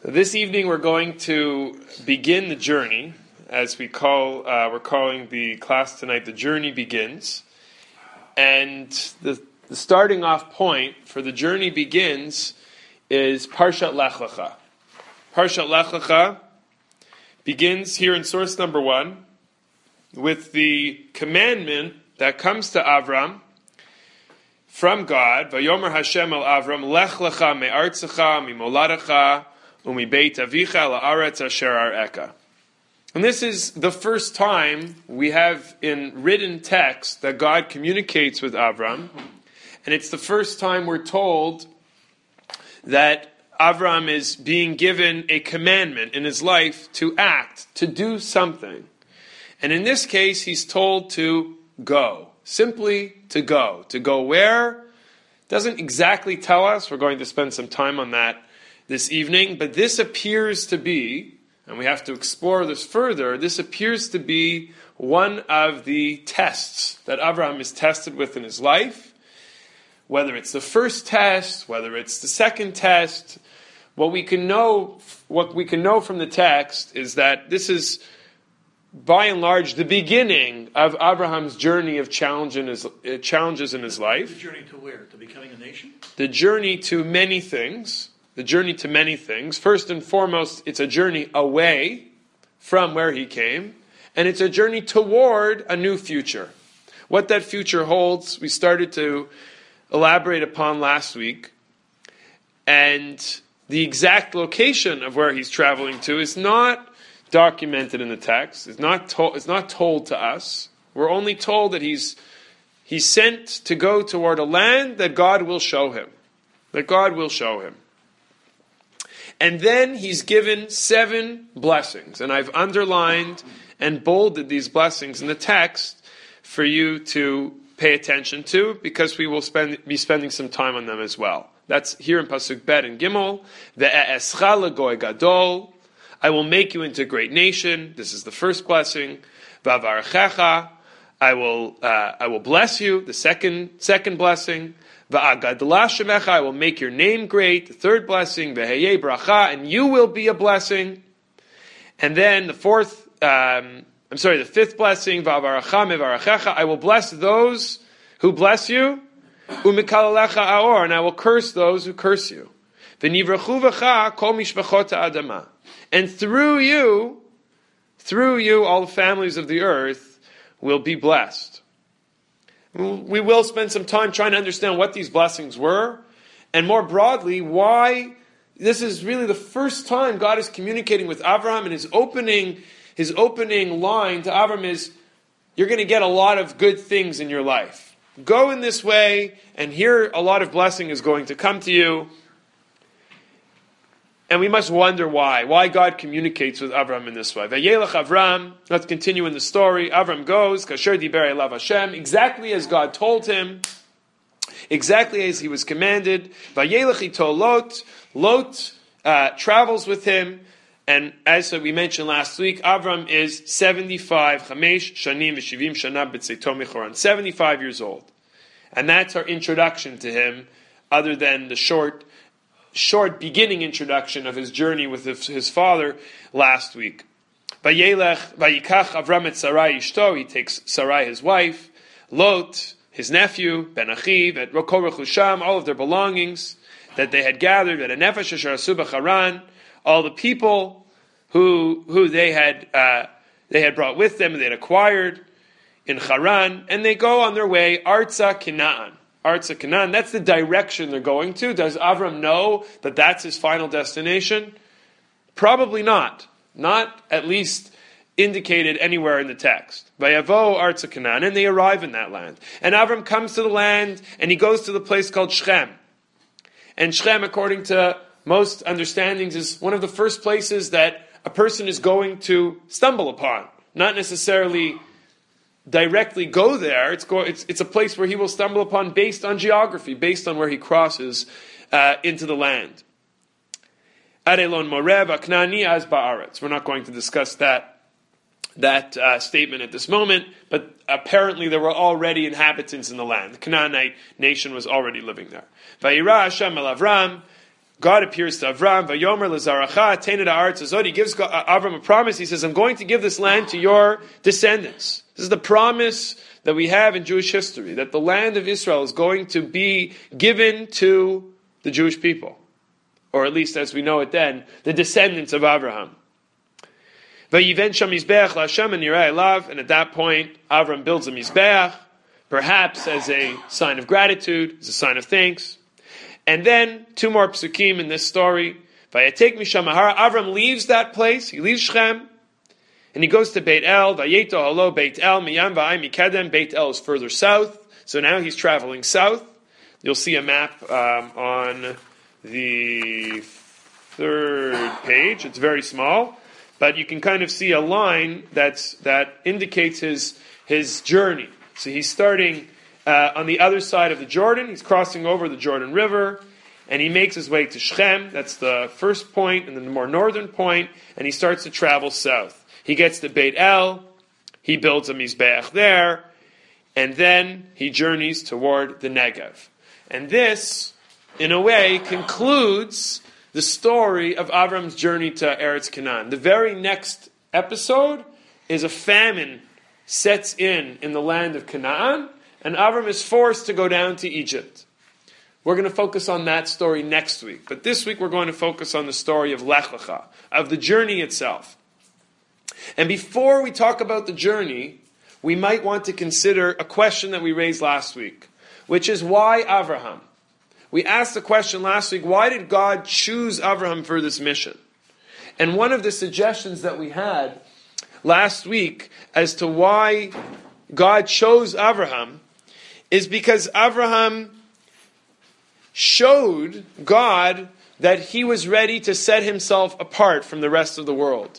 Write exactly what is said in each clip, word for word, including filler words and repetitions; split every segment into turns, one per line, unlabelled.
This evening we're going to begin the journey, as we call, uh, we're calling the class tonight, The Journey Begins. And the, the starting off point for The Journey Begins is Parshat Lech Lecha. Parshat Lech Lecha begins here in source number one with the commandment that comes to Avram from God, Vayomer Hashem el Avram, Lech Lecha me'artzecha mimoladecha umi beit avicha la'aretz asher ar'eka. And this is the first time we have in written text that God communicates with Avram, and it's the first time we're told that Avram is being given a commandment in his life to act, to do something. And in this case, he's told to go. Simply to go. To go where? Doesn't exactly tell us. We're going to spend some time on that this evening. But this appears to be, and we have to explore this further, this appears to be one of the tests that Avram is tested with in his life. Whether it's the first test, whether it's the second test, what we can know, what we can know from the text is that this is, by and large, the beginning of Abraham's journey of challenge in his, uh, challenges in his life.
The journey to where? To becoming a nation?
The journey to many things. The journey to many things. First and foremost, it's a journey away from where he came, and it's a journey toward a new future. What that future holds, we started to elaborate upon last week, and the exact location of where he's traveling to is not documented in the text. It's not told. It's not told to us. We're only told that he's he's sent to go toward a land that God will show him. That God will show him. And then he's given seven blessings, and I've underlined and bolded these blessings in the text for you to pay attention to, because we will spend be spending some time on them as well. That's here in Pasuk Bet and Gimel. Ve'escha legoy gadol. I will make you into a great nation. This is the first blessing. Va'avarechecha. I will uh, I will bless you. The second second blessing. Va'agadla shemecha. I will make your name great. The third blessing. Ve'heyeh bracha. And you will be a blessing. And then the fourth. Um, I'm sorry. The fifth blessing. Va'avarecha mevarachecha. I will bless those who bless you. U'mikalalecha aor. And I will curse those who curse you. V'nivrachu v'cha kol mishpachot ha'adama. And through you, through you, all the families of the earth will be blessed. We will spend some time trying to understand what these blessings were, and more broadly, why this is really the first time God is communicating with Avraham, and his opening, his opening line to Avraham is, you're going to get a lot of good things in your life. Go in this way, and here a lot of blessing is going to come to you. And we must wonder why. Why God communicates with Avram in this way. Vayelech Avram. Let's continue in the story. Avram goes, Kasher diber elav Hashem, exactly as God told him, exactly as he was commanded. Vayelech ito Lot. Lot uh, travels with him, and as we mentioned last week, Avram is seventy-five, Chamesh Shanim v'shivim Shana b'tzeito michoran, seventy-five years old. And that's our introduction to him, other than the short short beginning introduction of his journey with his father last week. Vayelech, vayikach Avram et Sarai ishto, he takes Sarai his wife, Lot, his nephew, Ben Achiv, et Rokol Rechusham, all of their belongings that they had gathered, at a nefesh asher asu b'charan, all the people who who they had uh, they had brought with them and they had acquired in Haran, and they go on their way, Arza Canaan. Arza Canaan, that's the direction they're going to. Does Avram know that that's his final destination? Probably not. Not at least indicated anywhere in the text. Vayavo Arza Canaan, and they arrive in that land. And Avram comes to the land, and he goes to the place called Shechem. And Shechem, according to most understandings, is one of the first places that a person is going to stumble upon. Not necessarily directly go there. It's, go, it's it's a place where he will stumble upon based on geography, based on where he crosses uh, into the land. Arelon Morev Aknani Az Ba'aretz. We're not going to discuss that that uh, statement at this moment, but apparently there were already inhabitants in the land. The Canaanite nation was already living there. Vayira Hashem el Avram. God appears to Avram, Vayomer Lazaracha, Tainad Haaretz Azod. He gives Avram a promise. He says, I'm going to give this land to your descendants. This is the promise that we have in Jewish history, that the land of Israel is going to be given to the Jewish people. Or at least as we know it then, the descendants of Abraham. Vayiven Sham Mizbeach LaHashem Nirei Elav. And at that point, Avram builds a Mizbeach, perhaps as a sign of gratitude, as a sign of thanks. And then, two more psukim in this story. Vayatek Misham Hara. Avram leaves that place. He leaves Shechem. And he goes to Beit El. Vayeto Halo Beit El. Miyam Va'ai Mikedem. Beit El is further south. So now he's traveling south. You'll see a map um, on the third page. It's very small. But you can kind of see a line that's, that indicates his, his journey. So he's starting Uh, on the other side of the Jordan. He's crossing over the Jordan River, and he makes his way to Shechem. That's the first point, and then the more northern point, and he starts to travel south. He gets to Beit El, he builds a Mizbeach there, and then he journeys toward the Negev. And this, in a way, concludes the story of Avram's journey to Eretz Canaan. The very next episode is a famine sets in in the land of Canaan, and Avram is forced to go down to Egypt. We're going to focus on that story next week. But this week we're going to focus on the story of Lech Lecha, of the journey itself. And before we talk about the journey, we might want to consider a question that we raised last week, which is why Avraham? We asked the question last week, why did God choose Avraham for this mission? And one of the suggestions that we had last week as to why God chose Avraham is because Avraham showed God that he was ready to set himself apart from the rest of the world.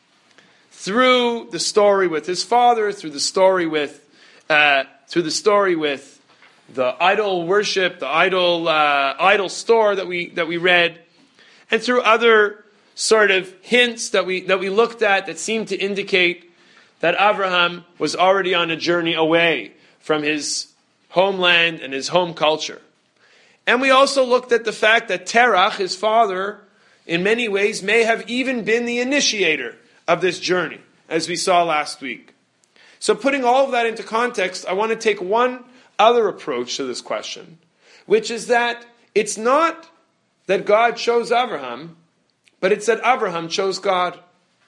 Through the story with his father, through the story with, uh, through the story with the idol worship, the idol uh, idol store that we that we read, and through other sort of hints that we that we looked at that seemed to indicate that Avraham was already on a journey away from his homeland and his home culture. And we also looked at the fact that Terach, his father, in many ways may have even been the initiator of this journey, as we saw last week. So putting all of that into context, I want to take one other approach to this question, which is that it's not that God chose Avraham, but it's that Avraham chose God.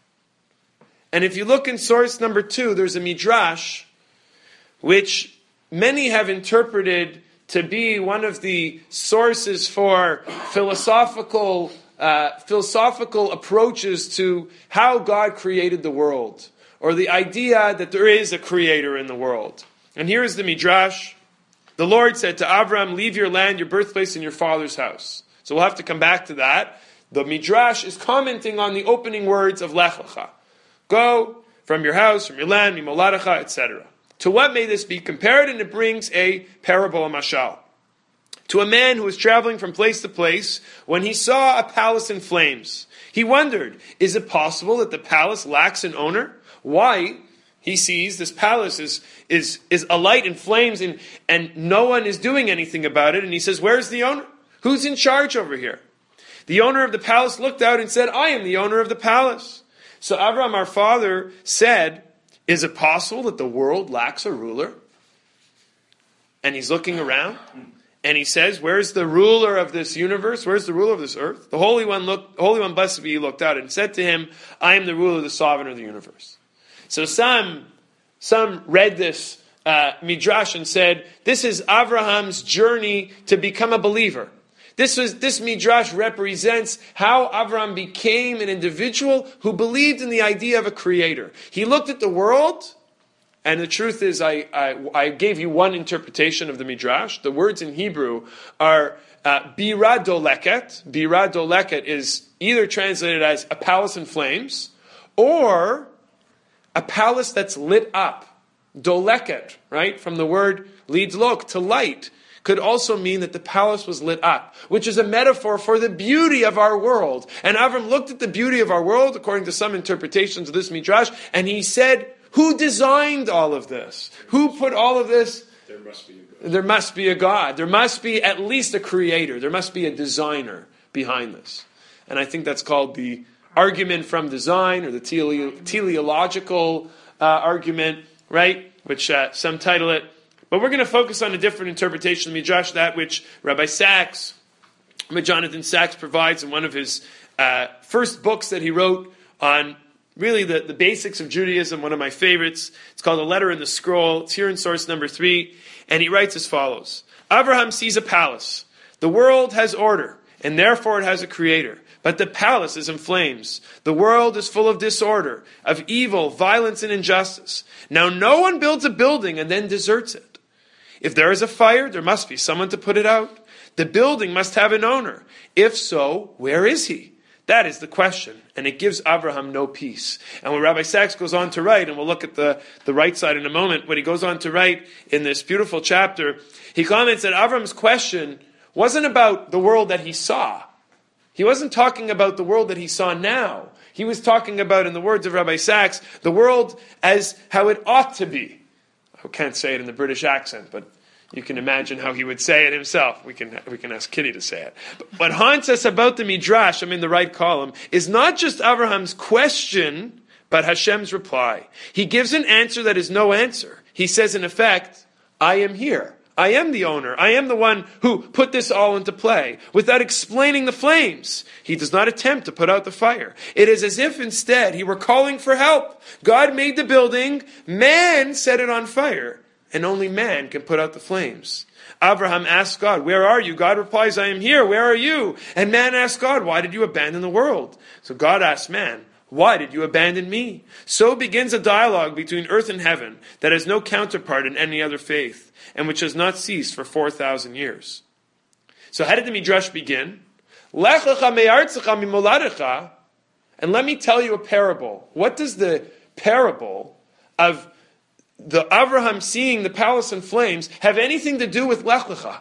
And if you look in source number two, there's a midrash, which many have interpreted to be one of the sources for philosophical uh, philosophical approaches to how God created the world, or the idea that there is a creator in the world. And here is the midrash. The Lord said to Avram, leave your land, your birthplace, and your father's house. So we'll have to come back to that. The midrash is commenting on the opening words of Lech Lecha. Go from your house, from your land, mimoladecha, et cetera. To what may this be compared? And it brings a parable, a mashal. To a man who was traveling from place to place, when he saw a palace in flames, he wondered, is it possible that the palace lacks an owner? Why? He sees this palace is, is, is alight in flames and, and no one is doing anything about it. And he says, where's the owner? Who's in charge over here? The owner of the palace looked out and said, I am the owner of the palace. So Avraham, our father, said, is it possible that the world lacks a ruler? And he's looking around and he says, where's the ruler of this universe? Where's the ruler of this earth? The Holy One looked, Holy One, blessed be he, looked out and said to him, I am the ruler, the sovereign of the universe. So some, some read this uh, midrash and said, this is Avraham's journey to become a believer. This was this midrash represents how Avraham became an individual who believed in the idea of a creator. He looked at the world, and the truth is, I, I, I gave you one interpretation of the midrash. The words in Hebrew are uh, bira doleket. Bira doleket is either translated as a palace in flames, or a palace that's lit up. Doleket, right? From the word lidlok, to light. Could also mean that the palace was lit up, which is a metaphor for the beauty of our world. And Avram looked at the beauty of our world, according to some interpretations of this midrash, and he said, who designed all of this? Who put all of this?
There must be a God.
There must be a God. There must be at least a creator. There must be a designer behind this. And I think that's called the argument from design, or the tele- teleological uh, argument, right? Which uh, some title it. But we're going to focus on a different interpretation of Midrash, that which Rabbi Sachs, Rabbi Jonathan Sachs, provides in one of his uh, first books that he wrote on really the, the basics of Judaism, one of my favorites. It's called A Letter in the Scroll. It's here in source number three. And he writes as follows. Abraham sees a palace. The world has order, and therefore it has a creator. But the palace is in flames. The world is full of disorder, of evil, violence, and injustice. Now no one builds a building and then deserts it. If there is a fire, there must be someone to put it out. The building must have an owner. If so, where is he? That is the question, and it gives Abraham no peace. And when Rabbi Sachs goes on to write, and we'll look at the, the right side in a moment, what he goes on to write in this beautiful chapter, he comments that Abraham's question wasn't about the world that he saw. He wasn't talking about the world that he saw now. He was talking about, in the words of Rabbi Sachs, the world as how it ought to be. I can't say it in the British accent, but you can imagine how he would say it himself. We can we can ask Kitty to say it. But what haunts us about the Midrash, I'm in the right column, is not just Abraham's question, but Hashem's reply. He gives an answer that is no answer. He says, in effect, I am here. I am the owner. I am the one who put this all into play. Without explaining the flames, he does not attempt to put out the fire. It is as if instead he were calling for help. God made the building, man set it on fire. And only man can put out the flames. Abraham asks God, where are you? God replies, I am here. Where are you? And man asks God, why did you abandon the world? So God asks man, why did you abandon me? So begins a dialogue between earth and heaven that has no counterpart in any other faith, and which has not ceased for four thousand years. So how did the Midrash begin? Lech lecha me'artzecha mimoladecha. And let me tell you a parable. What does the parable of the Abraham seeing the palace in flames have anything to do with Lech Lecha?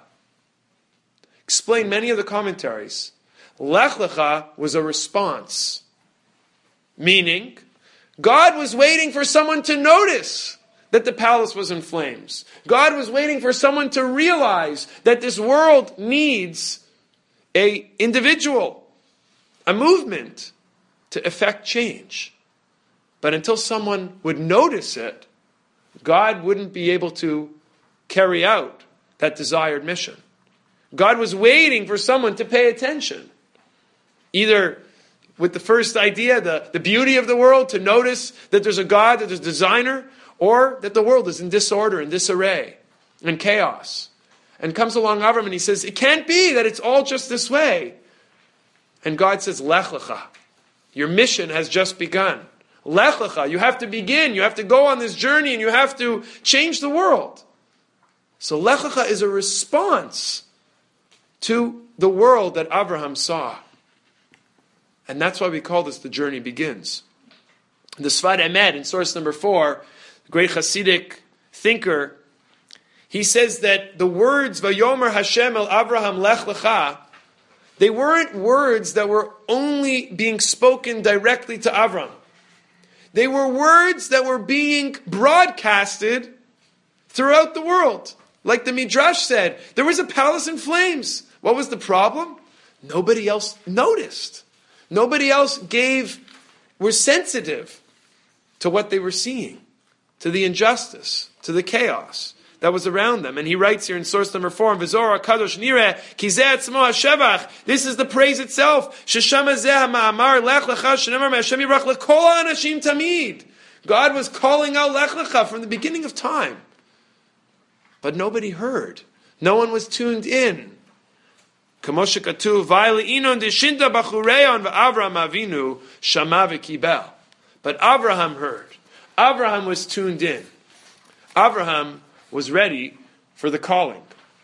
Explain many of the commentaries. Lech Lecha was a response. Meaning, God was waiting for someone to notice that the palace was in flames. God was waiting for someone to realize that this world needs an individual, a movement to effect change. But until someone would notice it, God wouldn't be able to carry out that desired mission. God was waiting for someone to pay attention. Either with the first idea, the, the beauty of the world, to notice that there's a God, that there's a designer, or that the world is in disorder and disarray and chaos. And comes along Avram and he says, it can't be that it's all just this way. And God says, Lech Lecha. Your mission has just begun. Lech Lecha, you have to begin, you have to go on this journey, and you have to change the world. So Lech Lecha is a response to the world that Abraham saw. And that's why we call this the journey begins. The Sfad Emed, in source number four, the great Hasidic thinker, he says that the words, Vayomer Hashem el Abraham Lech Lecha, they weren't words that were only being spoken directly to Abraham. They were words that were being broadcasted throughout the world. Like the Midrash said, there was a palace in flames. What was the problem? Nobody else noticed. Nobody else gave, were sensitive to what they were seeing, to the injustice, to the chaos that was around them. And he writes here in source number four, V'zor HaKadosh Nireh, Ki zeh atzmo hashevach. This is the praise itself. Sheshama zeh ha'ma'amar lech lecha shenemar me'Hashem yirach lekol ha'anashim tamid. God was calling out Lech Lecha from the beginning of time. But nobody heard. No one was tuned in. Kamo shekatuv, v'ayle'inon deshinta bachureyon v'Avram Avinu shama v'kibel. But Abraham heard. Abraham was tuned in. Abraham was ready for the calling.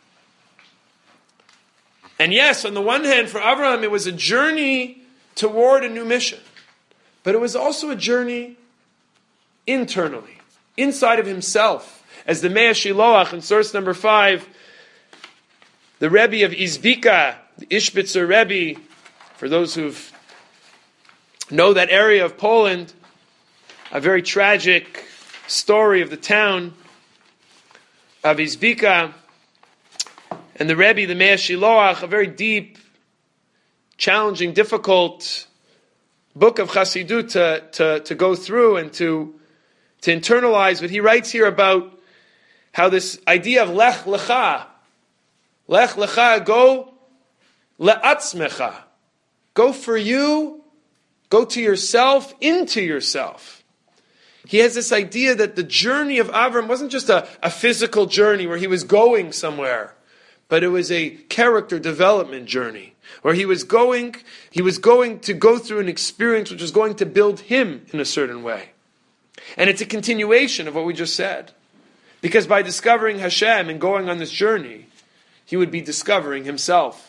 And yes, on the one hand, for Abraham, it was a journey toward a new mission. But it was also a journey internally, inside of himself. As the Mea Shiloach in source number five, the Rebbe of Izbika, the Ishbitzer Rebbe, for those who know that area of Poland, a very tragic story of the town of Izbika, and the Rebbe, the Mea Shiloach, a very deep challenging, difficult book of Chassidut to, to, to go through and to, to internalize. But he writes here about how this idea of lech lecha, lech lecha, go le'atzmecha, go for you, go to yourself, into yourself. He has this idea that the journey of Avram wasn't just a, a physical journey where he was going somewhere, but it was a character development journey where he was going, he was going to go through an experience which was going to build him in a certain way. And it's a continuation of what we just said. Because by discovering Hashem and going on this journey, he would be discovering himself.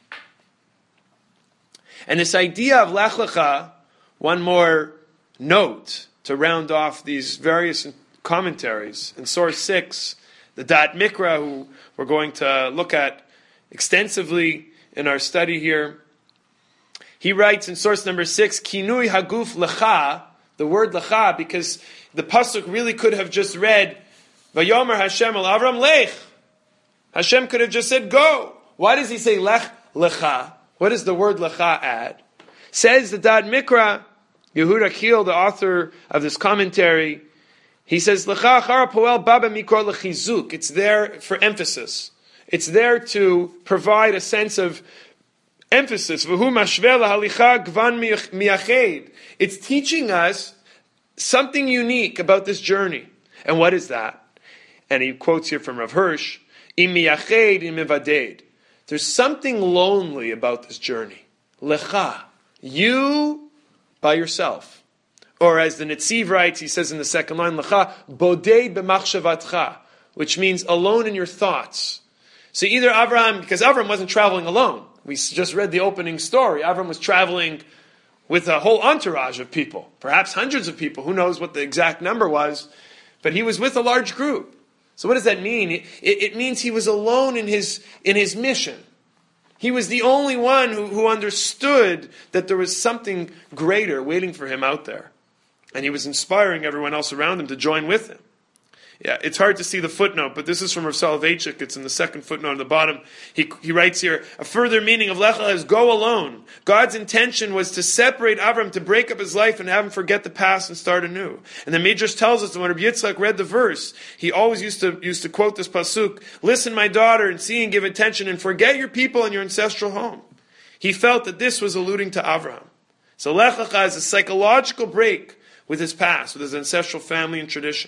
And this idea of Lech Lecha, one more note to round off these various commentaries. In source six, the Dat Mikra, who we're going to look at extensively in our study here, he writes in source number six, Kinui Haguf Lecha, the word Lecha, because the pasuk really could have just read, Vayomer Hashem al Avram Lech. Hashem could have just said, go. Why does he say Lech Lecha? What does the word Lecha add? Says the Dad Mikra, Yehuda Kiel, the author of this commentary, he says, Lecha Achara Poel Baba Mikor Lechizuk. It's there for emphasis. It's there to provide a sense of emphasis. V'hu mashveh lahalicha gvan miyached. It's teaching us something unique about this journey. And what is that? And he quotes here from Rav Hirsch, Im miyached im mivaded. There's something lonely about this journey. Lecha. You by yourself. Or as the Netziv writes, he says in the second line, Lecha boded b'machshavatcha, which means alone in your thoughts. So either Avraham, because Avraham wasn't traveling alone. We just read the opening story. Avraham was traveling with a whole entourage of people, perhaps hundreds of people. Who knows what the exact number was? But he was with a large group. So what does that mean? It, it means he was alone in his, in his mission. He was the only one who, who understood that there was something greater waiting for him out there. And he was inspiring everyone else around him to join with him. Yeah, it's hard to see the footnote, but this is from Rav Soloveitchik. It's in the second footnote on the bottom. He, he writes here, a further meaning of Lecha is go alone. God's intention was to separate Avram, to break up his life and have him forget the past and start anew. And the Midrash tells us that when Rabbi Yitzchak read the verse, he always used to used to quote this pasuk, listen, my daughter, and see and give attention and forget your people and your ancestral home. He felt that this was alluding to Avram. So Lecha is a psychological break with his past, with his ancestral family and tradition.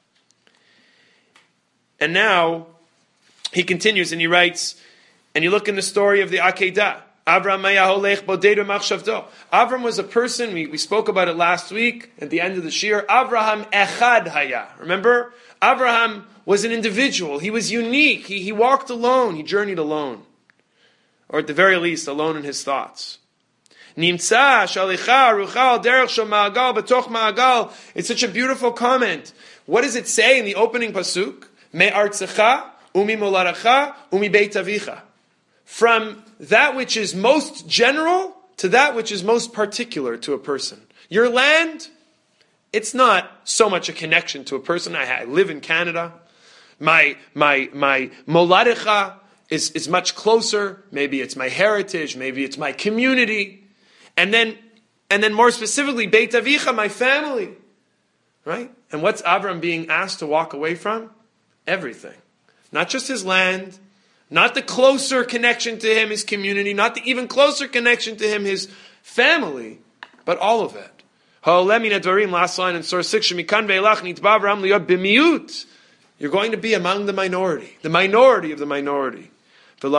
And now, he continues and he writes, and you look in the story of the Akedah, Avram Mayaholech Bodedu Machshavdo. Avram was a person, we, we spoke about it last week, at the end of the Shir, Avraham Echad Haya. Remember? Avraham was an individual. He was unique. He, he walked alone. He journeyed alone. Or at the very least, alone in his thoughts. Nimtza Shalicha Ruchal Derech Shel Ma'agal B'toch Ma'agal. It's such a beautiful comment. What does it say in the opening pasuk? Me'artzecha, umi molaracha, umi beit avicha. From that which is most general to that which is most particular to a person. Your land, it's not so much a connection to a person. I, I live in Canada. My my my molarecha is, is much closer. Maybe it's my heritage. Maybe it's my community. And then and then more specifically, beit avicha, my family. Right? And what's Avram being asked to walk away from? Everything. Not just his land, not the closer connection to him, his community, not the even closer connection to him, his family, but all of it. Last line in source six, you're going to be among the minority, the minority of the minority. And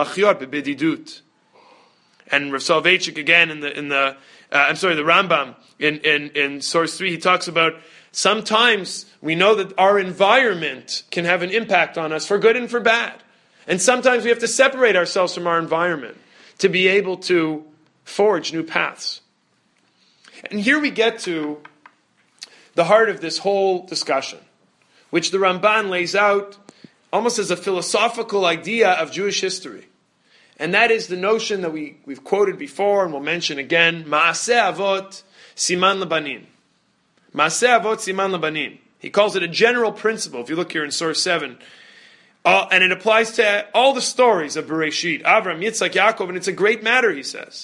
Rav Soloveitchik again in the in the uh, I'm sorry, the Rambam in, in, in source three, he talks about sometimes we know that our environment can have an impact on us for good and for bad. And sometimes we have to separate ourselves from our environment to be able to forge new paths. And here we get to the heart of this whole discussion, which the Ramban lays out almost as a philosophical idea of Jewish history. And that is the notion that we, we've quoted before and we'll mention again, Ma'aseh Avot Siman Labanim. Ma'aseh Avot Siman Labanim. He calls it a general principle, if you look here in source seven. Uh, and it applies to all the stories of Bereshit, Avram, Yitzchak, Yaakov, and it's a great matter, he says.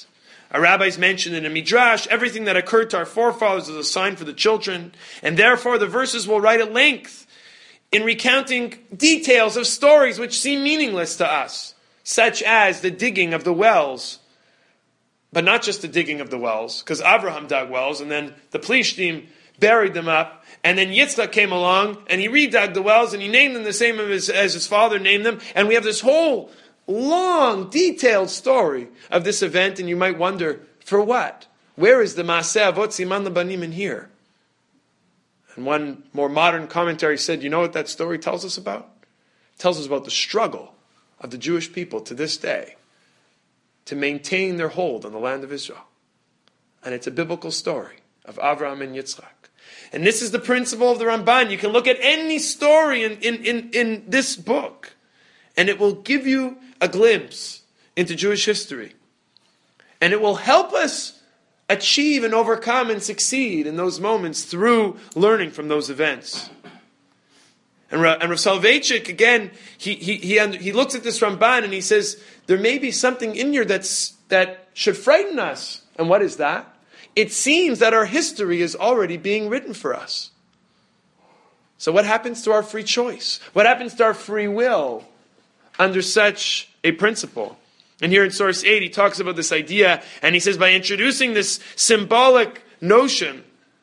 Our rabbis mentioned in a midrash, everything that occurred to our forefathers is a sign for the children, and therefore the verses will write at length in recounting details of stories which seem meaningless to us, such as the digging of the wells. But not just the digging of the wells, because Abraham dug wells, and then the Plishtim buried them up, and then Yitzchak came along, and he redug the wells, and he named them the same as, as his father named them, and we have this whole long, detailed story of this event, and you might wonder, for what? Where is the Maaseh Avot Siman Labanim in here? And one more modern commentary said, you know what that story tells us about? It tells us about the struggle of the Jewish people to this day to maintain their hold on the land of Israel. And it's a biblical story of Avraham and Yitzchak. And this is the principle of the Ramban. You can look at any story in, in, in, in this book, and it will give you a glimpse into Jewish history. And it will help us achieve and overcome and succeed in those moments through learning from those events. And Rav, and Rav Soloveitchik, again, he, he, he, he looks at this Ramban and he says, there may be something in here that's, that should frighten us. And what is that? It seems that our history is already being written for us. So what happens to our free choice? What happens to our free will under such a principle? And here in source eight, he talks about this idea, and he says, by introducing this symbolic notion,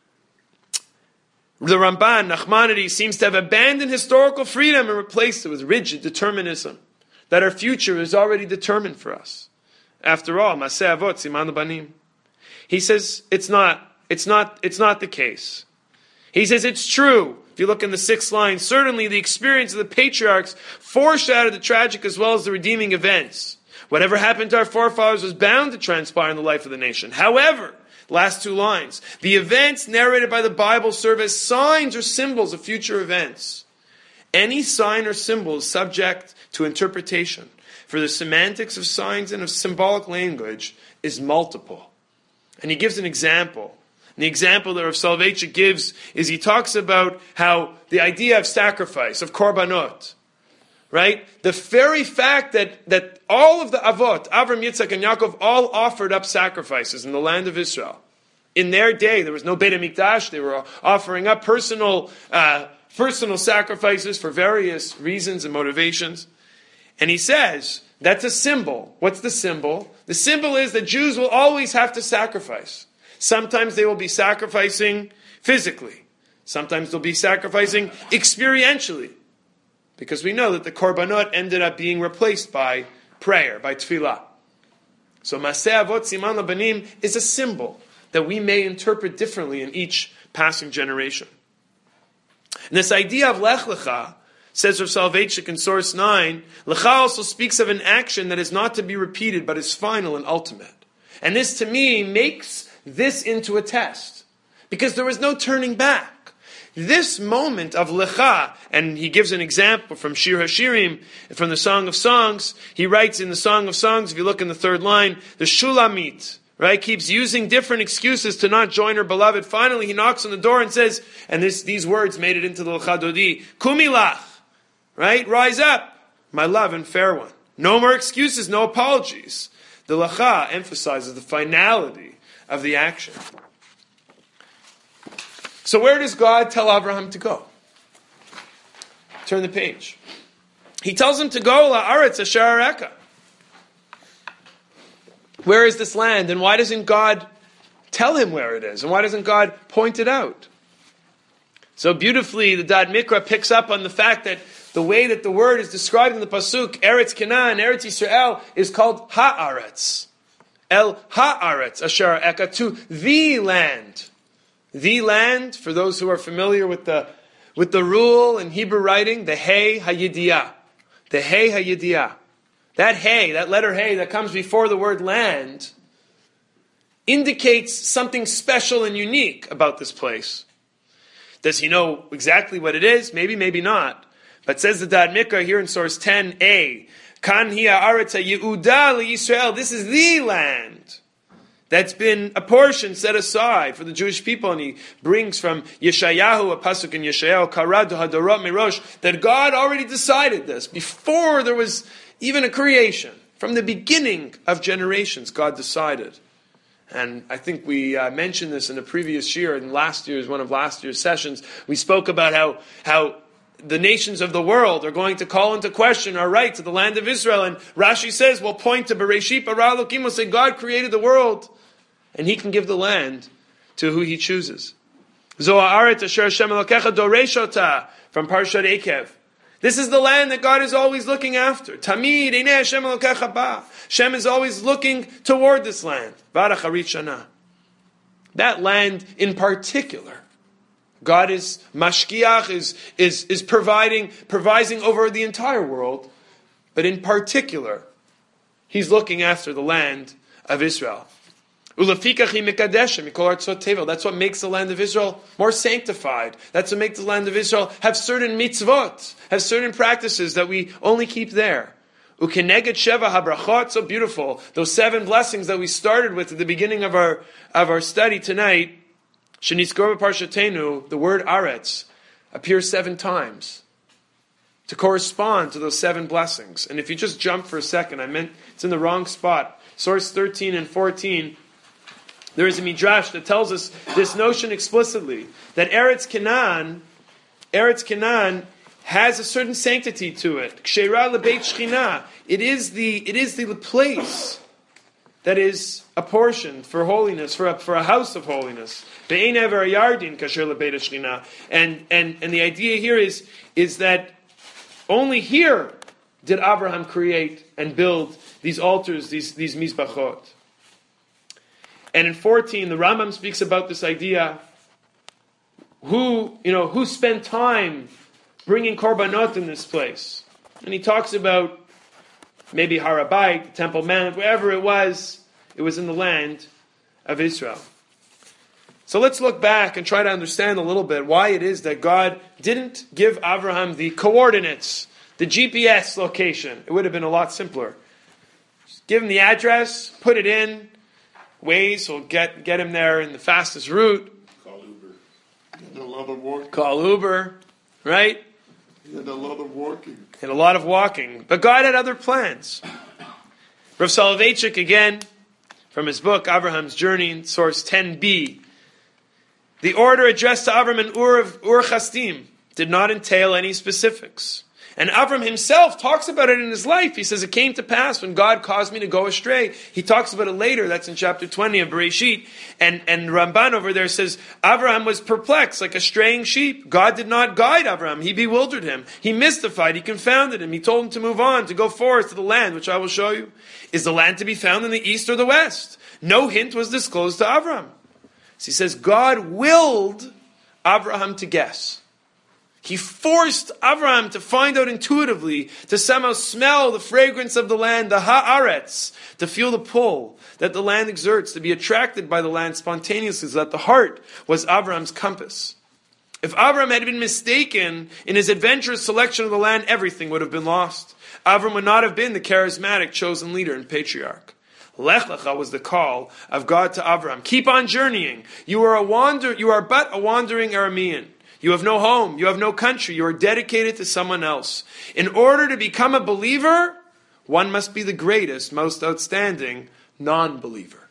the Ramban, Nachmanides, seems to have abandoned historical freedom and replaced it with rigid determinism, that our future is already determined for us. After all, Maaseh Avot Siman Labanim. He says it's not, it's not, it's not the case. He says it's true. If you look in the sixth line, certainly the experience of the patriarchs foreshadowed the tragic as well as the redeeming events. Whatever happened to our forefathers was bound to transpire in the life of the nation. However, last two lines, the events narrated by the Bible serve as signs or symbols of future events. Any sign or symbol is subject to interpretation, for the semantics of signs and of symbolic language is multiple. And he gives an example. And the example that Rav Soloveitchik gives is he talks about how the idea of sacrifice, of korbanot, right? The very fact that, that all of the Avot, Avram, Yitzchak, and Yaakov, all offered up sacrifices in the land of Israel. In their day, there was no Beit HaMikdash. They were offering up personal, uh, personal sacrifices for various reasons and motivations. And he says, that's a symbol. What's the symbol? The symbol is that Jews will always have to sacrifice. Sometimes they will be sacrificing physically. Sometimes they'll be sacrificing experientially. Because we know that the korbanot ended up being replaced by prayer, by tefillah. So Maaseh Avot Siman Labanim is a symbol that we may interpret differently in each passing generation. And this idea of Lech Lecha, says Rav Soloveitchik in source nine, Lecha also speaks of an action that is not to be repeated but is final and ultimate. And this to me makes this into a test. Because there was no turning back. This moment of Lecha, and he gives an example from Shir HaShirim, from the Song of Songs. He writes in the Song of Songs, if you look in the third line, the Shulamit, right, keeps using different excuses to not join her beloved. Finally, he knocks on the door and says, and this, these words made it into the Lecha Dodi, Kumilach, right, rise up, my love and fair one. No more excuses, no apologies. The Lecha emphasizes the finality of the action. So where does God tell Abraham to go? Turn the page. He tells him to go la'aretz asher areka. Where is this land? And why doesn't God tell him where it is? And why doesn't God point it out? So beautifully, the Dad Mikra picks up on the fact that the way that the word is described in the Pasuk, Eretz Canaan, Eretz Yisrael, is called Ha'aretz. El Ha'aretz asher areka, to the land. The land, for those who are familiar with the with the rule in Hebrew writing, the Hey HaYidiyah. The Hey HaYidiyah. That Hey, that letter Hey that comes before the word land, indicates something special and unique about this place. Does he know exactly what it is? Maybe, maybe not. But says the Dad Mikra here in source ten A, Kan hiya aretz Yehuda liYisrael. This is the land that's been a portion set aside for the Jewish people. And he brings from Yeshayahu, a pasuk in Yeshayahu, Karad Hadorot Mirosh, that God already decided this before there was even a creation. From the beginning of generations, God decided And I think we uh, mentioned this in a previous year, in last year's, one of last year's sessions. We spoke about how, how the nations of the world are going to call into question our right to the land of Israel. And Rashi says, we'll point to Bereshit bara Elokim, we'll say God created the world, and He can give the land to who He chooses. Zo ha'aretz asher Hashem Elokecha doresh ota, from Parshat Ekev. This is the land that God is always looking after. Tamid einei Hashem Elokecha ba. Hashem is always looking toward this land. Varach harit shana. That land in particular, God is mashkiach, is, is, is providing, providing over the entire world, but in particular, He's looking after the land of Israel. That's what makes the land of Israel more sanctified. That's what makes the land of Israel have certain mitzvot, have certain practices that we only keep there. Ukeneged sheva habrachot, so beautiful. Those seven blessings that we started with at the beginning of our of our study tonight. Shenizkor b'parshatenu, the word aretz appears seven times to correspond to those seven blessings. And if you just jump for a second, I meant it's in the wrong spot. Source thirteen and fourteen. There is a midrash that tells us this notion explicitly, that Eretz Canaan, Eretz Canaan has a certain sanctity to it. Ksheira lebeit shchina. It is the it is the place that is apportioned for holiness, for a, for a house of holiness. Be'ein ever yardin kasher lebeit shchina. And and and the idea here is is that only here did Abraham create and build these altars, these these mizbachot. And in fourteen, the Rambam speaks about this idea. Who, you know, who spent time bringing korbanot in this place? And he talks about maybe Har HaBayit, the Temple Mount, wherever it was, it was in the land of Israel. So let's look back and try to understand a little bit why it is that God didn't give Abraham the coordinates, the G P S location. It would have been a lot simpler. Just give him the address, put it in, Waze will get, get him there in the fastest route.
Call Uber. He had a lot of walking.
Call Uber, right?
He had a lot of walking.
He had a lot of walking. But God had other plans. Rav Soloveitchik, again, from his book, Abraham's Journey, source ten b. The order addressed to Abraham in Ur of Ur Chasdim did not entail any specifics. And Avram himself talks about it in his life. He says, it came to pass when God caused me to go astray. He talks about it later. That's in chapter twenty of Bereshit. And, and Ramban over there says, Avraham was perplexed like a straying sheep. God did not guide Avraham. He bewildered him. He mystified. He confounded him. He told him to move on, to go forth to the land, which I will show you. Is the land to be found in the east or the west? No hint was disclosed to Avraham. So he says, God willed Avraham to guess. He forced Avraham to find out intuitively, to somehow smell the fragrance of the land, the haaretz, to feel the pull that the land exerts, to be attracted by the land spontaneously, so that the heart was Avraham's compass. If Avraham had been mistaken in his adventurous selection of the land, everything would have been lost. Avram would not have been the charismatic chosen leader and patriarch. Lech Lecha was the call of God to Avraham. Keep on journeying. You are a wander. You are but a wandering Aramean. You have no home. You have no country. You are dedicated to someone else. In order to become a believer, one must be the greatest, most outstanding non-believer.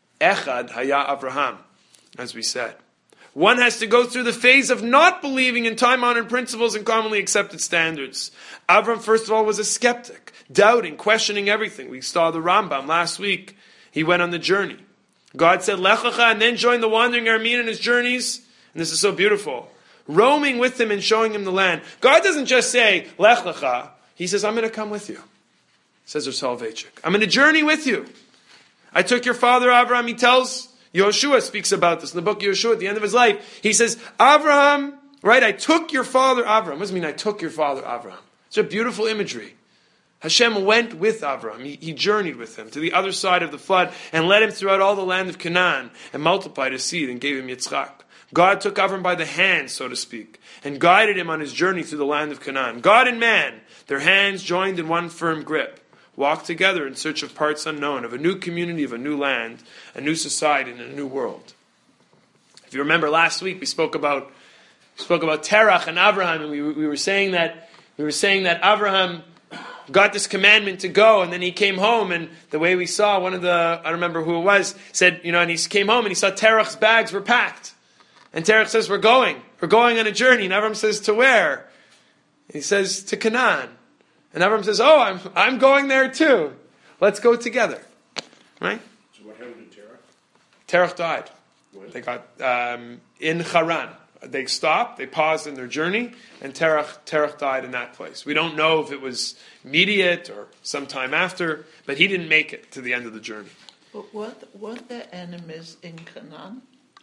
Echad haya Avraham, as we said. One has to go through the phase of not believing in time-honored principles and commonly accepted standards. Avram, first of all, was a skeptic, doubting, questioning everything. We saw the Rambam last week. He went on the journey. God said, Lech Lecha, and then joined the wandering Aramean in his journeys. And this is so beautiful. Roaming with him and showing him the land. God doesn't just say, Lech Lecha. He says, I'm going to come with you. Says Rav Soloveitchik. I'm going to journey with you. I took your father Avraham. He tells, Yoshua speaks about this in the book of Yoshua at the end of his life. He says, Avraham, right, I took your father Avraham. What does it mean I took your father Avraham? It's a beautiful imagery. Hashem went with Avraham. He, he journeyed with him to the other side of the flood and led him throughout all the land of Canaan and multiplied his seed and gave him Yitzchak. God took Avram by the hand, so to speak, and guided him on his journey through the land of Canaan. God and man, their hands joined in one firm grip, walked together in search of parts unknown, of a new community, of a new land, a new society, and a new world. If you remember last week, we spoke about we spoke about Terach and Abraham, and we, we were saying that we were saying that Abraham got this commandment to go, and then he came home, and the way we saw, one of the, I don't remember who it was, said, you know, and he came home and he saw Terach's bags were packed. And Terach says, we're going. We're going on a journey. And Avram says, to where? He says, to Canaan. And Avram says, oh, I'm I'm going there too. Let's go together. Right?
So what happened to Terach?
Terach died.
What?
They got um, in Haran. They stopped, they paused in their journey, and Terach, Terach died in that place. We don't know if it was immediate or sometime after, but he didn't make it to the end of the journey.
But what weren't there enemies in Canaan?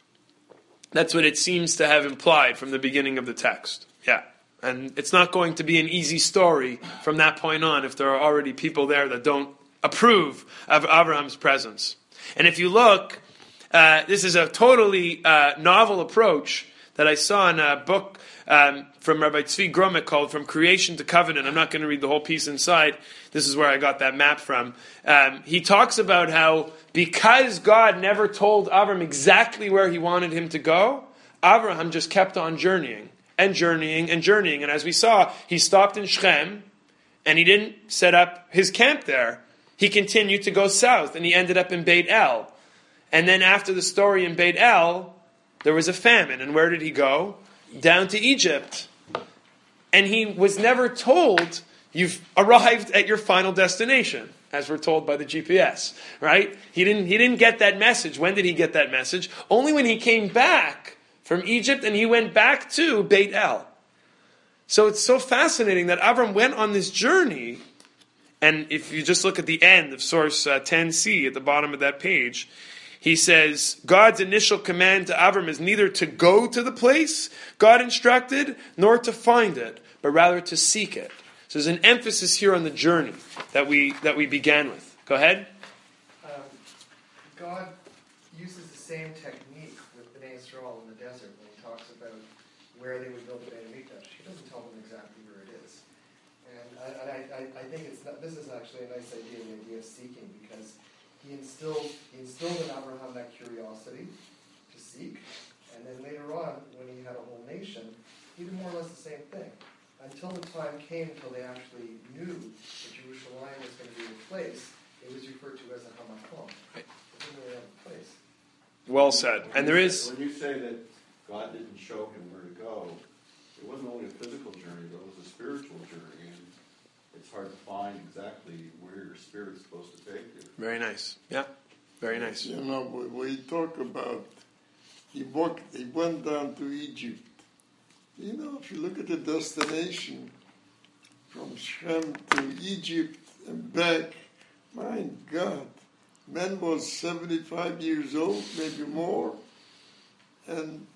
That's what it seems to have implied from the beginning of the text. Yeah. And it's not going to be an easy story from that point on if there are already people there that don't approve of Abraham's presence. And if you look, uh, this is a totally uh, novel approach that I saw in a book um, from Rabbi Tzvi Gromek called From Creation to Covenant. I'm not going to read the whole piece inside. This is where I got that map from. Um, he talks about how because God never told Avram exactly where he wanted him to go, Avraham just kept on journeying and journeying and journeying. And as we saw, he stopped in Shechem and he didn't set up his camp there. He continued to go south and he ended up in Beit El. And then after the story in Beit El, there was a famine, and where did he go? Down to Egypt. And he was never told, you've arrived at your final destination, as we're told by the G P S, right? He didn't, he didn't get that message. When did he get that message? Only when he came back from Egypt, and he went back to Beit El. So it's so fascinating that Avram went on this journey, and if you just look at the end of source uh, ten c at the bottom of that page, he says, God's initial command to Avram is neither to go to the place God instructed, nor to find it, but rather to seek it. So there's an emphasis here on the journey that we that we began with. Go ahead.
Um, God uses the same technique with Bnei Yisrael in the desert when he talks about where they would build the Beit HaMikdash. He doesn't tell them exactly where it is. And I, and I, I, I think it's not, this is actually a nice idea, the idea of seeking, because He instilled, he instilled in Abraham that curiosity to seek, and then later on, when he had a whole nation, he did more or less the same thing. Until the time came until they actually knew that Jerusalem was going to be replaced, it was referred to as a Hamakom. It didn't really have a place.
Well said. And there is...
When you say that God didn't show him where to go, it wasn't only a physical journey, but it was a spiritual journey. And it's hard to find exactly where your spirit's supposed to take you.
Very nice. Yeah. Very nice.
You know, we, we talk about, he walked, he went down to Egypt. You know, if you look at the destination from Shem to Egypt and back, my God, man was seventy-five years old, maybe more, and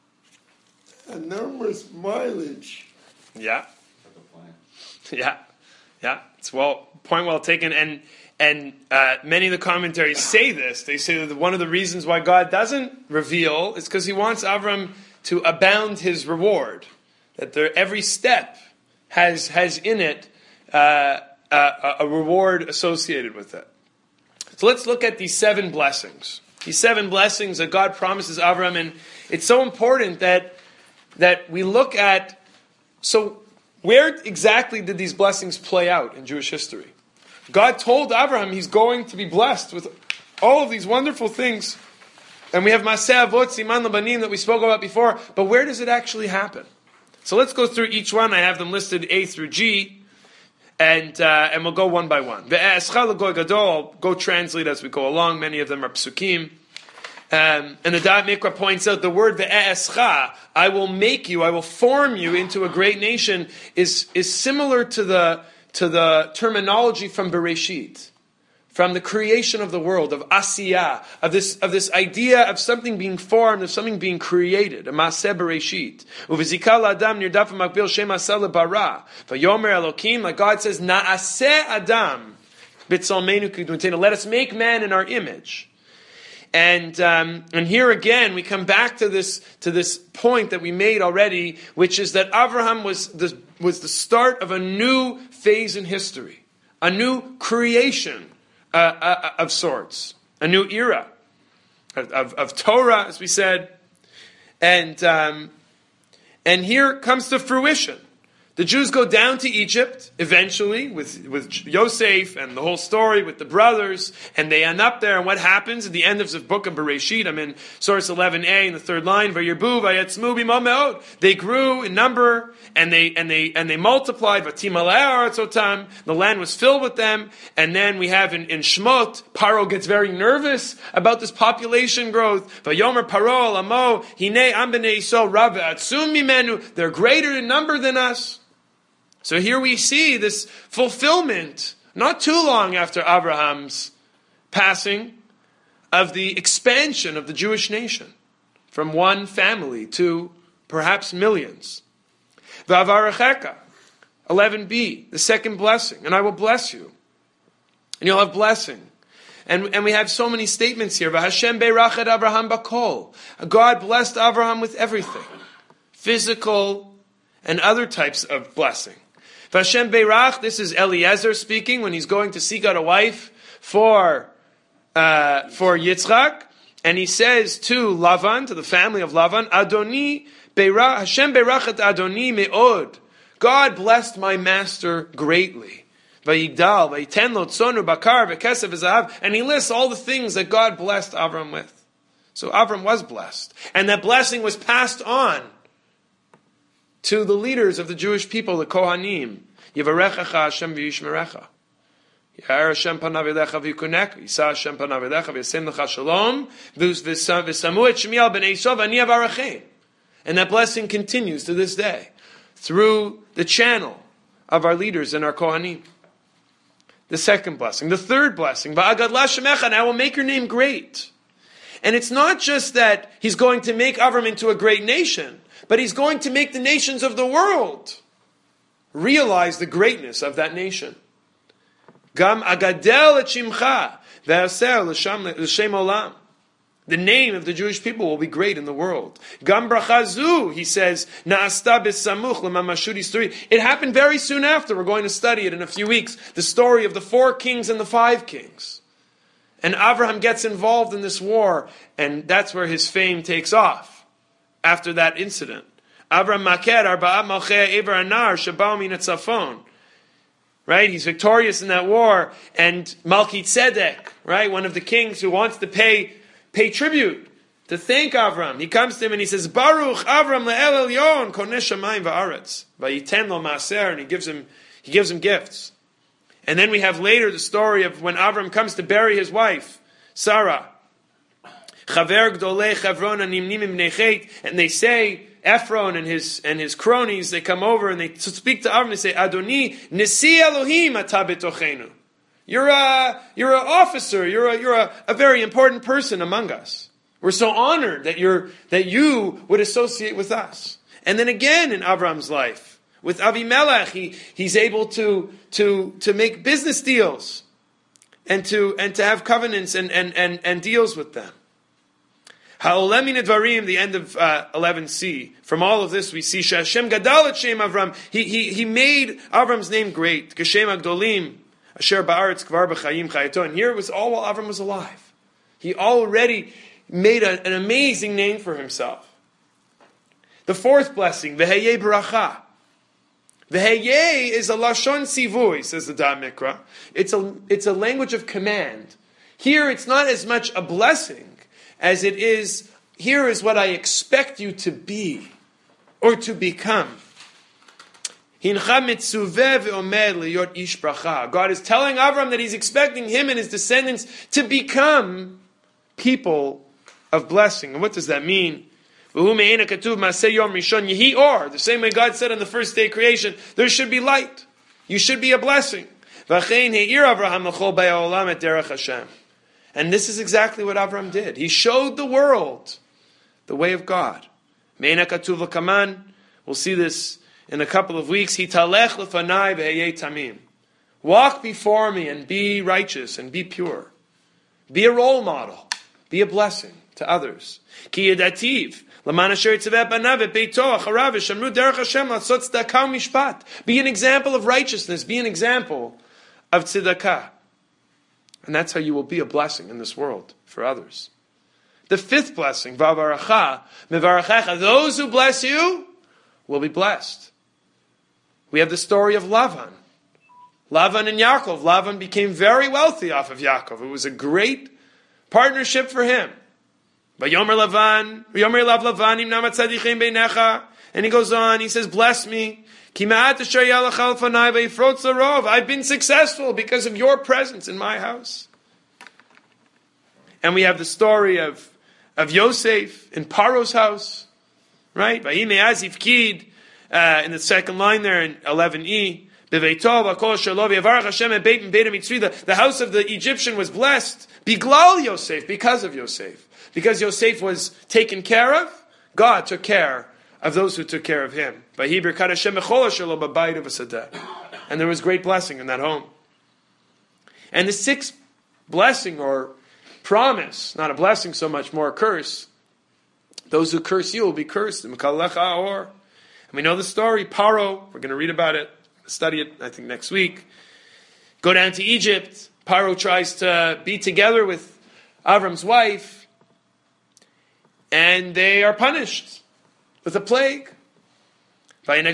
enormous mileage.
Yeah.
Like a plan.
Yeah. Yeah. It's well, point well taken. And and uh, many of the commentaries say this. They say that one of the reasons why God doesn't reveal is because he wants Avram to abound his reward. That there, every step has has in it uh, a, a reward associated with it. So let's look at these seven blessings. These seven blessings that God promises Avram, and it's so important that that we look at. So, where exactly did these blessings play out in Jewish history? God told Abraham he's going to be blessed with all of these wonderful things. And we have Maseh Avot, Siman Labanim that we spoke about before. But where does it actually happen? So let's go through each one. I have them listed A through G. And uh, and we'll go one by one. I'll go translate as we go along. Many of them are psukim. Um, and the Da'at Mikra points out the word ve'escha, I will make you, I will form you into a great nation, is is similar to the to the terminology from Bereshit, from the creation of the world, of asiyah, of this of this idea of something being formed, of something being created, a maaseh Bereshit. Uvizikah la'adam nirdaf makbil shem aseh lebara. Vayomer Elokim, like God says, na'aseh adam b'tzalmeinu k'dutenu. Let us make man in our image. And um, and here again we come back to this to this point that we made already, which is that Abraham was the was the start of a new phase in history, a new creation uh, uh, of sorts, a new era of, of, of Torah, as we said, and um, and here comes to fruition The Jews go down to Egypt eventually with, with Yosef and the whole story with the brothers, and they end up there. And what happens at the end of the book of Bereshit? I'm in source eleven a in the third line. Vayirbu vayetzmu bimo meod. They grew in number and they and they and they multiplied. Vatimaleh aratzotam. The land was filled with them. And then we have in, in Shmot, Paro gets very nervous about this population growth. Vayomer Paro alamo hinei am bnei Yisrael rav atzum mimenu. They're greater in number than us. So here we see this fulfillment, not too long after Abraham's passing, of the expansion of the Jewish nation from one family to perhaps millions. V'avaracheka, eleven b, the second blessing, and I will bless you, and you'll have blessing. And, and we have so many statements here. V'Hashem beirachet Abraham bakol. God blessed Abraham with everything, physical and other types of blessing. Vashem Beirach, this is Eliezer speaking when he's going to seek out a wife for uh, for Yitzchak, and he says to Lavan, to the family of Lavan, Adoni Beirach, Hashem Beirachet Adoni meod. God blessed my master greatly. Vayigdal, vayiten lo tzonu bakar v'kesef v'zahav, and he lists all the things that God blessed Avram with. So Avram was blessed, and that blessing was passed on to the leaders of the Jewish people, the Kohanim. Yivarechecha Hashem v'yishmerecha. Ya'er Hashem panav elecha v'yikunek. Yisa Hashem panav elecha v'yasem lecha shalom. V'samu et shemi al b'nei Yisrael v'ani avarachem. And that blessing continues to this day through the channel of our leaders and our Kohanim. The second blessing. The third blessing. V'agadla shemecha, and I will make your name great. And it's not just that he's going to make Avram into a great nation, but he's going to make the nations of the world realize the greatness of that nation. Gam agadel et shimcha ve'aser l'shem olam. The name of the Jewish people will be great in the world. Gam brachazu, he says, na'asta b'samuch l'mamashut histori. It happened very soon after. We're going to study it in a few weeks. The story of the four kings and the five kings. And Abraham gets involved in this war, and that's where his fame takes off. After that incident, Avram Maker Arba'at Malchei Eber Anar Shabau Min Tzafon. Right, he's victorious in that war, and Melchizedek, right, one of the kings who wants to pay pay tribute to thank Avram. He comes to him and he says, Baruch Avram le'el elyon koneh shamayim va'aretz vayiten lo maaser, and he gives him he gives him gifts. And then we have later the story of when Avram comes to bury his wife, Sarah. Chaver gdolei Chevron animnim bnei Chet, and they say, Ephron and his and his cronies, they come over and they speak to Avram. They say, Adoni Nisi Elohim ata betochenu. You're a you're an officer. You're a you're a, a very important person among us. We're so honored that you're that you would associate with us. And then again in Avram's life with Avimelech, he he's able to to to make business deals and to and to have covenants and and and, and deals with them. Ha'olemin edvarim, the end of uh, eleven c. From all of this, we see Hashem gadal et shem Avram. He he he made Avram's name great. Geshem agdolim asher ba'aretz kvar b'chayim chayato. And here it was all while Avram was alive. He already made a, an amazing name for himself. The fourth blessing, v'heyeh bracha. V'heyeh is a lashon sivui, says the Da Mikra. It's a it's a language of command. Here, it's not as much a blessing as it is, here is what I expect you to be, or to become. God is telling Avram that he's expecting him and his descendants to become people of blessing. And what does that mean? The same way God said on the first day of creation, there should be light. You should be a blessing. And this is exactly what Avram did. He showed the world the way of God. We'll see this in a couple of weeks. Walk before me and be righteous and be pure. Be a role model. Be a blessing to others. Be an example of righteousness. Be an example of tzedakah. And that's how you will be a blessing in this world for others. The fifth blessing, Vavaracha, Mevarachecha, those who bless you will be blessed. We have the story of Lavan. Lavan and Yaakov. Lavan became very wealthy off of Yaakov. It was a great partnership for him. Vayomer Lavan, Vayomer Lav Lavan, im namat tzadichem beinecha. And he goes on, he says, bless me. I've been successful because of your presence in my house. And we have the story of, of Yosef in Paro's house, right? Uh, in the second line there in eleven e, the, the house of the Egyptian was blessed. Biglal Yosef, because of Yosef. Because Yosef was taken care of, God took care of those who took care of him. And there was great blessing in that home. And the sixth blessing or promise, not a blessing so much, more a curse, those who curse you will be cursed. And we know the story, Paro, we're going to read about it, study it I think next week. Go down to Egypt, Paro tries to be together with Avram's wife, and they are punished with a plague. And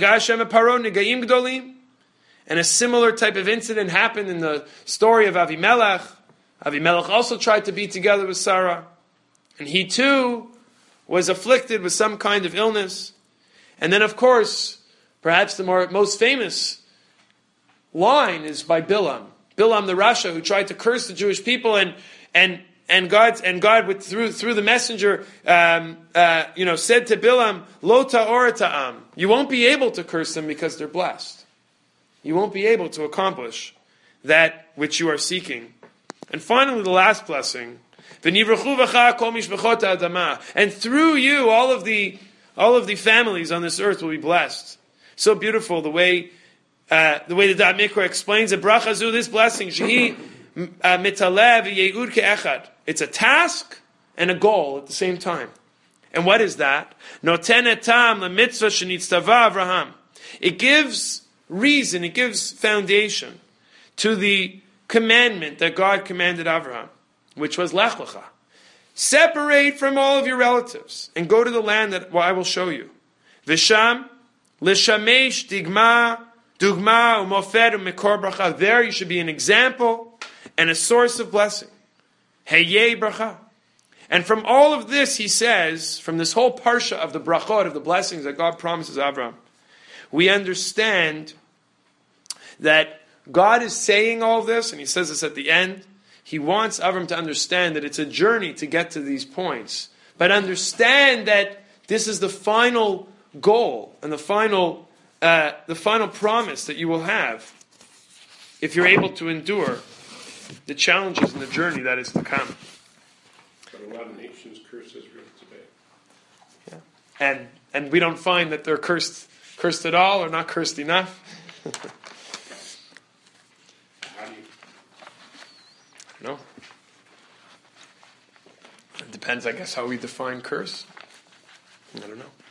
a similar type of incident happened in the story of Avimelech. Avimelech also tried to be together with Sarah. And he too was afflicted with some kind of illness. And then of course, perhaps the more, most famous line is by Bilam. Bilam the Rasha, who tried to curse the Jewish people, and and And God, and God, with, through through the messenger, um, uh, you know, said to Bilam, "Lo ta'or ta'am." You won't be able to curse them because they're blessed. You won't be able to accomplish that which you are seeking. And finally, the last blessing: "V'nivrachu v'cha kol mishpachot ha'adama." And through you, all of the all of the families on this earth will be blessed. So beautiful the way uh, the way the Da'at Mikra explains it. Brachazu, this blessing, shehi. It's a task and a goal at the same time. And what is that? It gives reason, it gives foundation to the commandment that God commanded Avraham, which was Lech Lecha. Separate from all of your relatives and go to the land that well, I will show you. Visham, Lishamesh, Digma, Dugma, Umofer, Umekor Bracha. There you should be an example and a source of blessing. Heyeh bracha. And from all of this, he says, from this whole parsha of the brachot, of the blessings that God promises Abraham, we understand that God is saying all this, and he says this at the end. He wants Abraham to understand that it's a journey to get to these points. But understand that this is the final goal and the final, uh, the final promise that you will have if you're able to endure the challenges and the journey that is to come.
But a lot of nations curse Israel today.
Yeah. And and we don't find that they're cursed cursed at all or not cursed enough.
How do you?
I don't know. It depends, I guess, how we define curse. I don't know.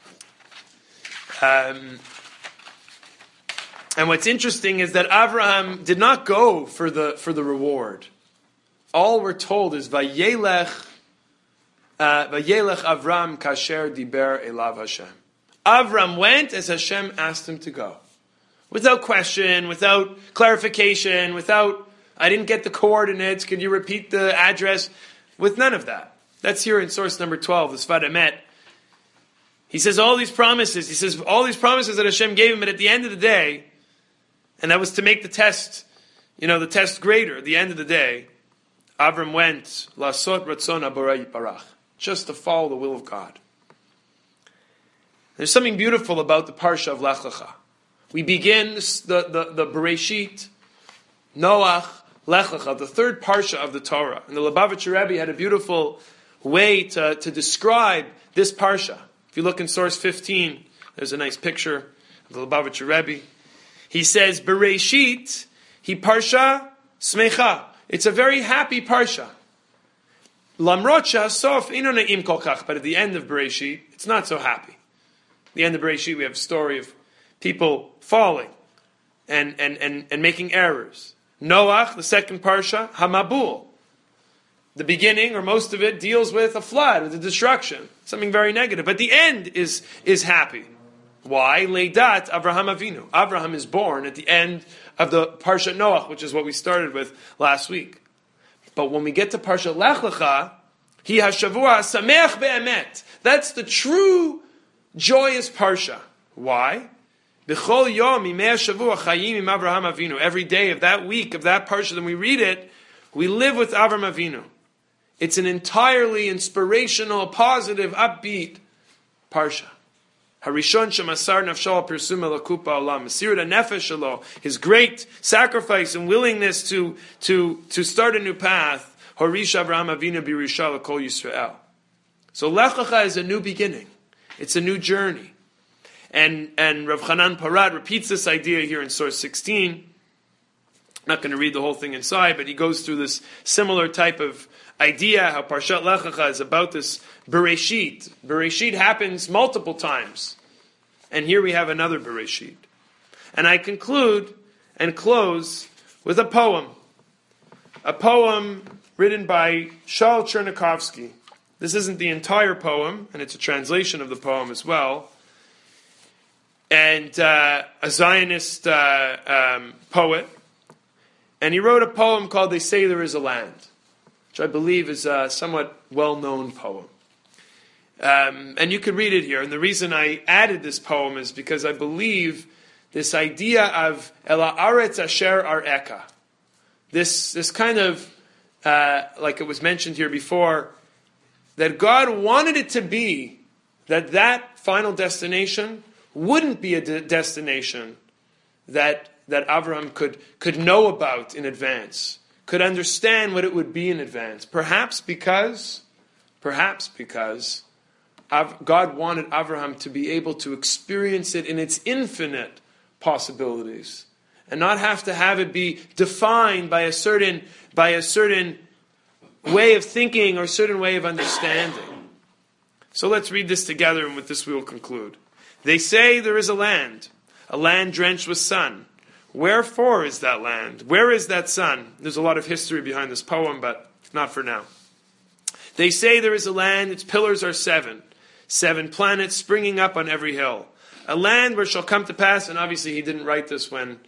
Um And what's interesting is that Avraham did not go for the for the reward. All we're told is Vayelech uh, Vayelech Avram kasher diber elav Hashem. Avram went as Hashem asked him to go, without question, without clarification, without I didn't get the coordinates. Could you repeat the address? With none of that. That's here in source number twelve, the Sfat Emet. He says all these promises. He says all these promises that Hashem gave him, but at the end of the day. And that was to make the test, you know, the test greater. At the end of the day, Avram went, Lasot Ratzon Borei Barach, just to follow the will of God. There's something beautiful about the Parsha of Lech Lecha. We begin the, the, the Bereshit, Noach, Lech Lecha, the third Parsha of the Torah. And the Lubavitcher Rebbe had a beautiful way to, to describe this Parsha. If you look in source fifteen, there's a nice picture of the Lubavitcher Rebbe. He says, Bereshit, he parsha smecha. It's a very happy parsha. Lamrot she'hasof ino na'im kol kach. But at the end of Bereshit, it's not so happy. At the end of Bereshit, we have a story of people falling and, and, and, and making errors. Noach, the second parsha, hamabul. The beginning, or most of it, deals with a flood, with a destruction. Something very negative. But the end is, is happy. Why? Leidat Avraham Avinu. Avraham is born at the end of the Parshat Noach, which is what we started with last week. But when we get to Parshat Lech Lecha, Hi hashavua sameach be'emet. That's the true joyous parsha. Why? B'chol yom imei hashavua chayim im Avraham Avinu. Every day of that week, of that parsha, when we read it, we live with Avraham Avinu. It's an entirely inspirational, positive, upbeat parsha. Harishon shemasar nafsho pirsum elakupa olam. Mesirat hanefesh shelo, his great sacrifice and willingness to to to start a new path. Horish Avraham Avinu birisha l'kol Yisrael. So Lech Lecha is a new beginning. It's a new journey, and and Rav Chanan Parat repeats this idea here in source sixteen. I'm not going to read the whole thing inside, but he goes through this similar type of idea, how Parshat Lech Lecha is about this Bereshit. Bereshit happens multiple times. And here we have another Bereshit. And I conclude and close with a poem. A poem written by Shaul Chernikovsky. This isn't the entire poem, and it's a translation of the poem as well. And uh, a Zionist uh, um, poet. And he wrote a poem called They Say There Is a Land, which I believe is a somewhat well-known poem. Um, and you could read it here. And the reason I added this poem is because I believe this idea of Ela Aretz Asher Ar'eka, this this kind of, uh, like it was mentioned here before, that God wanted it to be that that final destination wouldn't be a de- destination that that Avraham could could know about in advance, could understand what it would be in advance. Perhaps because, perhaps because God wanted Avraham to be able to experience it in its infinite possibilities, and not have to have it be defined by a certain by a certain way of thinking or a certain way of understanding. So let's read this together, and with this we will conclude. They say there is a land, a land drenched with sun. Wherefore is that land? Where is that sun? There's a lot of history behind this poem, but not for now. They say there is a land, its pillars are seven. Seven planets springing up on every hill. A land where shall come to pass, and obviously he didn't write this when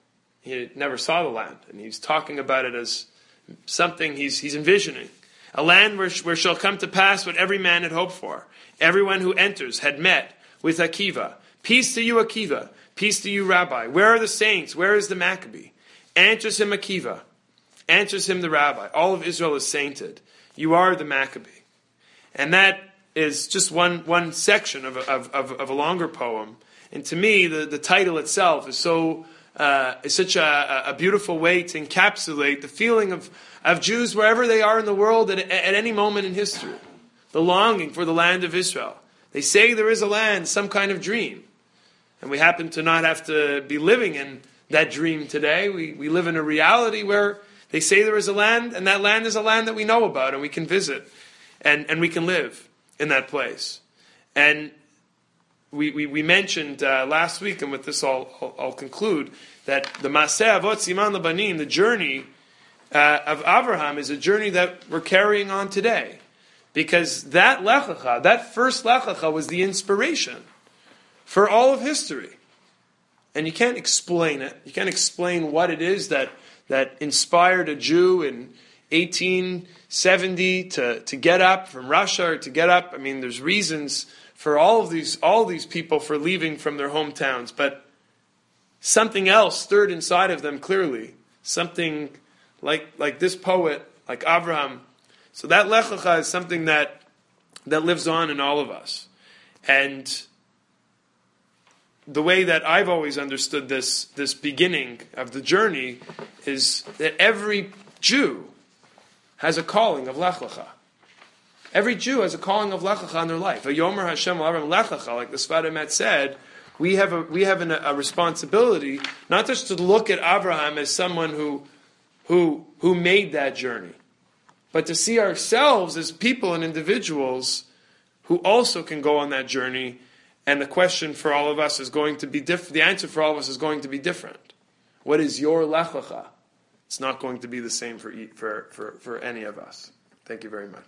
he never saw the land, and he's talking about it as something he's he's envisioning. A land where, where shall come to pass what every man had hoped for. Everyone who enters had met with Akiva. Peace to you, Akiva. Peace to you, Rabbi. Where are the saints? Where is the Maccabee? Answers him Akiva. Answers him the Rabbi. All of Israel is sainted. You are the Maccabee. And that is just one one section of a, of, of, of a longer poem. And to me, the, the title itself is so uh, is such a, a beautiful way to encapsulate the feeling of, of Jews wherever they are in the world at, at any moment in history. The longing for the land of Israel. They say there is a land, some kind of dream. And we happen to not have to be living in that dream today. We, we live in a reality where they say there is a land, and that land is a land that we know about, and we can visit, and, and we can live in that place. And we we, we mentioned uh, last week, and with this I'll, I'll, I'll conclude, that the Maseh Avot Siman Labanim, the journey uh, of Avraham, is a journey that we're carrying on today. Because that Lech Lecha, that first Lech Lecha, was the inspiration for all of history. And you can't explain it. You can't explain what it is that, that inspired a Jew in eighteen seventy to, to get up from Russia, or to get up. I mean, there's reasons for all of these all of these people for leaving from their hometowns, but something else stirred inside of them clearly. Something like like this poet, like Avraham. So that Lech Lecha is something that that lives on in all of us. And the way that I've always understood this this beginning of the journey is that every Jew has a calling of Lech Lecha. Every Jew has a calling of Lech Lecha in their life. Vayomer Hashem Avram Lech Lecha, like the Sfat Emet said, we have a we have an, a responsibility not just to look at Avraham as someone who who who made that journey, but to see ourselves as people and individuals who also can go on that journey. And the question for all of us is going to be different. The answer for all of us is going to be different. What is your Lech Lecha? It's not going to be the same for, for, for, for any of us. Thank you very much.